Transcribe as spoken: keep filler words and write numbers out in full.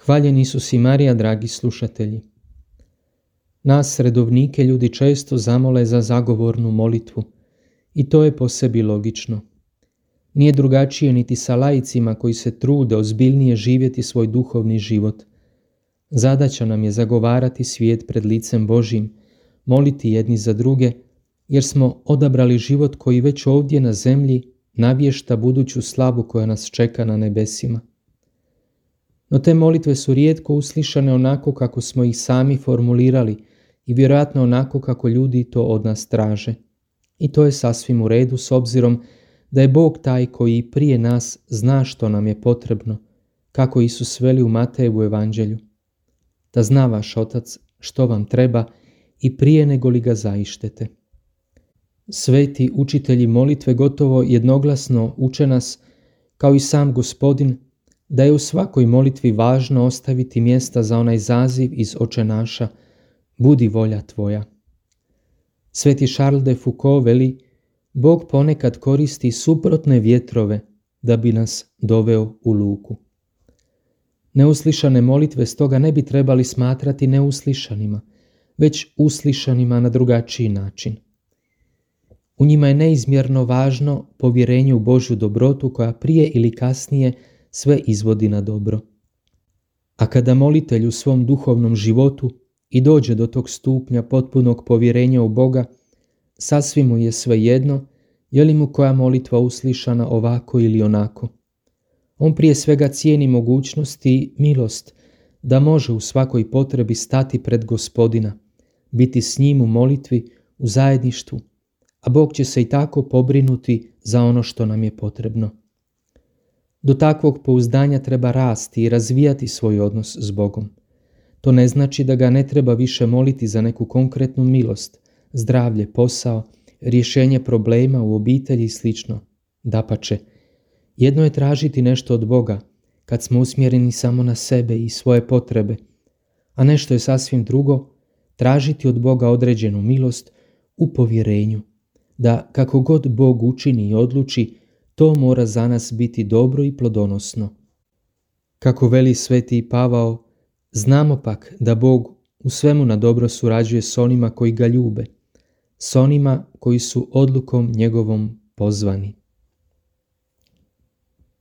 Hvaljeni Isus i Marija, dragi slušatelji. Nas, redovnike, ljudi često zamole za zagovornu molitvu i to je po sebi logično. Nije drugačije niti sa laicima koji se trude ozbiljnije živjeti svoj duhovni život. Zadaća nam je zagovarati svijet pred licem Božjim, moliti jedni za druge, jer smo odabrali život koji već ovdje na zemlji navješta buduću slavu koja nas čeka na nebesima. No te molitve su rijetko uslišane onako kako smo ih sami formulirali i vjerojatno onako kako ljudi to od nas traže. I to je sasvim u redu s obzirom da je Bog taj koji prije nas zna što nam je potrebno, kako Isus veli u Matejevu evanđelju. Da zna vaš Otac što vam treba i prije nego li ga zaištete. Sveti učitelji molitve gotovo jednoglasno uče nas, kao i sam Gospodin, da je u svakoj molitvi važno ostaviti mjesta za onaj zaziv iz Oče naša, budi volja tvoja. Sveti Charles de Foucault veli, Bog ponekad koristi suprotne vjetrove da bi nas doveo u luku. Neuslišane molitve stoga ne bi trebali smatrati neuslišanima, već uslišanima na drugačiji način. U njima je neizmjerno važno povjerenje u Božju dobrotu koja prije ili kasnije sve izvodi na dobro. A kada molitelj u svom duhovnom životu i dođe do tog stupnja potpunog povjerenja u Boga, sasvim mu je svejedno je li mu koja molitva uslišana ovako ili onako. On prije svega cijeni mogućnost i milost da može u svakoj potrebi stati pred Gospodina, biti s njim u molitvi, u zajedništvu, a Bog će se i tako pobrinuti za ono što nam je potrebno. Do takvog pouzdanja treba rasti i razvijati svoj odnos s Bogom. To ne znači da ga ne treba više moliti za neku konkretnu milost, zdravlje, posao, rješenje problema u obitelji i sl. Dapače, jedno je tražiti nešto od Boga kad smo usmjereni samo na sebe i svoje potrebe, a nešto je sasvim drugo tražiti od Boga određenu milost u povjerenju, da kako god Bog učini i odluči, to mora za nas biti dobro i plodonosno. Kako veli sveti Pavao, znamo pak da Bog u svemu na dobro surađuje s onima koji ga ljube, s onima koji su odlukom njegovom pozvani.